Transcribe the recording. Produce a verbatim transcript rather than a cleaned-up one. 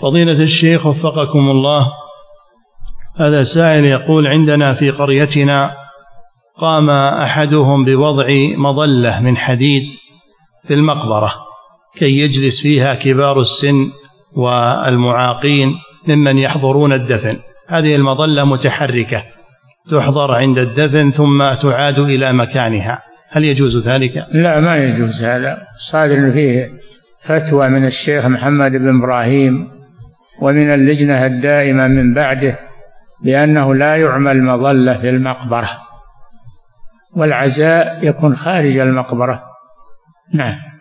فضيلة الشيخ وفقكم الله، هذا سائل يقول: عندنا في قريتنا قام أحدهم بوضع مظلة من حديد في المقبرة كي يجلس فيها كبار السن والمعاقين ممن يحضرون الدفن. هذه المظلة متحركة تحضر عند الدفن ثم تعاد إلى مكانها، هل يجوز ذلك؟ لا، ما يجوز هذا. صادر فيه فتوى من الشيخ محمد بن إبراهيم ومن اللجنة الدائمة من بعده بأنه لا يعمل مظلة في المقبرة، والعزاء يكون خارج المقبرة. نعم.